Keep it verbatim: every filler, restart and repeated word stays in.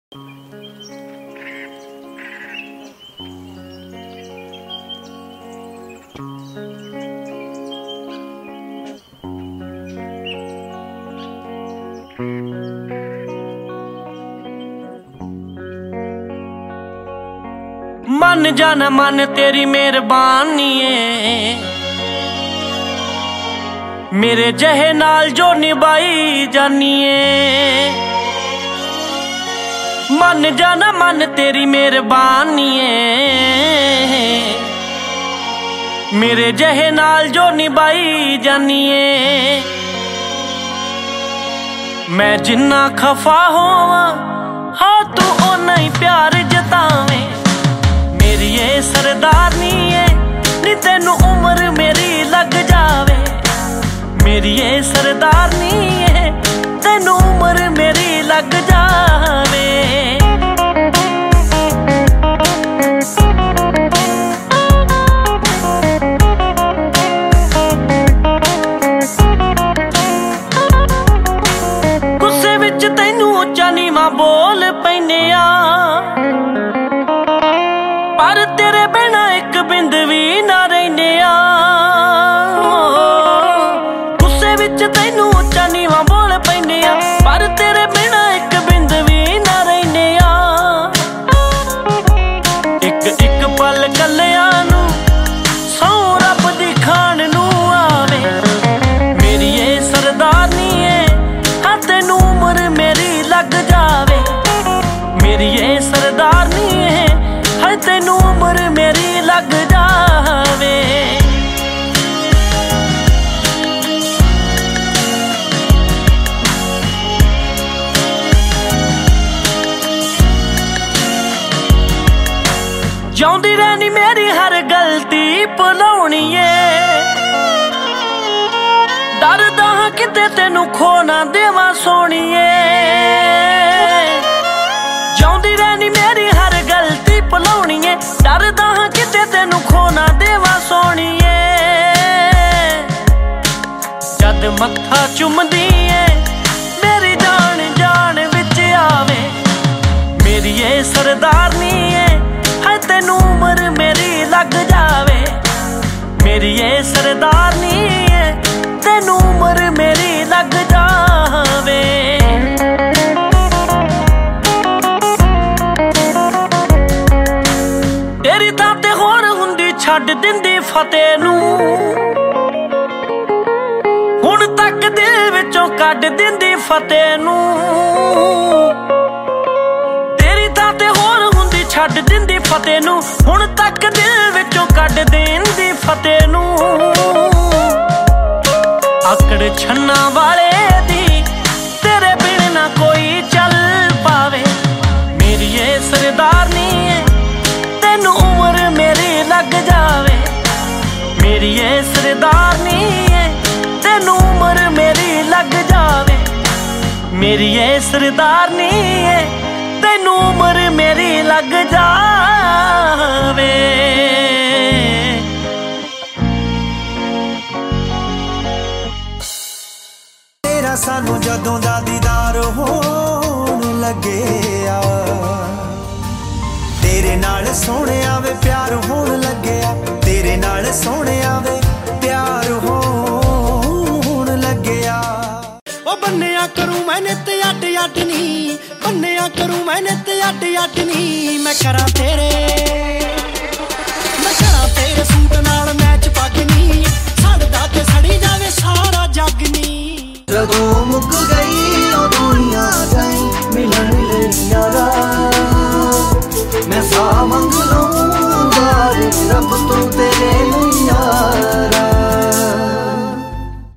मन जाना मन तेरी मेहरबानी है, मेरे जहे नाल जो निभाई जानी है। मन जाना मन तेरी मेहरबानी है, मेरे जहे नाल जो निभाई जानी है। मैं जिन्ना खफा होवा हाँ तू ओना ही प्यार जतावे। मेरी ये सरदारनी है नी तेनू उम्र मेरी लग जावे। मेरी ये सरदारनी है तेनू उम्र मेरी लग जावे। गुस्से विच तैनू उच्चा नीवां बोल पैने आ, पर तेरे बिना एक बिंद भी ना रहने आ। गुस्से विच तैनू उच्चा नीवां बोल पैने आ, पर तेरे बिना एक बिंद भी ना रहने आ। एक एक पल कलियां नू सौ रब दी खान नू आवे। मेरी ये सरदारनी है हाँ तेनू उम्र मेरी लग जावे। मेरी ये सरदारनी है हाँ तेनू उम्र मेरी लग जावे। जाउंदी रहनी मेरी हर गलती भुलाउणी है। डरदा हां किते तेनू खो ना देवां सोहणीए। जाउंदी रहनी मेरी हर गलती भुलाउणी है। डरदा हां किते तेनू खो ना देवां सोहणीए। जद मत्था चुमदी है मेरी जान जान विच आवे। मेरी ये सरदारनी है हाय तेनू उम्र मेरी लग जावे। मेरी ये सरदारनी है तेनू उम्र मेरी लग जावे। तेरी तां ते होर हुंदी छड्ड दिंदी फतेह नू। हुण तक दिल विचों कढ दिंदी फतेह नू। तेरी तां ते होर हुंदी छड्ड दिंदी फतेह नू। हुण तक दिल विचों कढ दिंदी फतेह नू। आकड़ छन्ना वाले दी तेरे बिन ना कोई चल पावे। मेरी ये सरदारनी है तेनू उम्र मेरी लग जावे। मेरी ये सरदारनी है तेनू उम्र मेरी लग जावे। मेरी ये सरदारनी है तेनू उम्र मेरी लग जावे। तेरा सानू जदों दा दीदार होण लगे आ। तेरे नाल सोहणे आवे प्यार होण लगे आ। तेरे नाल सोहणे आवे प्यार होण लगे आ। ओ बन्निया करूं मैंने ते अड अड नी। बन्निया करूं मैंने ते अड अड नी। मैं करा तेरे मैं करा तेरे सूट नाल मैच पग नी। सड़दा ते सड़ी जावे सारा जग नी। जदों मुक गई ओ दुनिया जाई मिलन ले यारा। मैं सा मंग लूंगा रब तो तेरे यारा।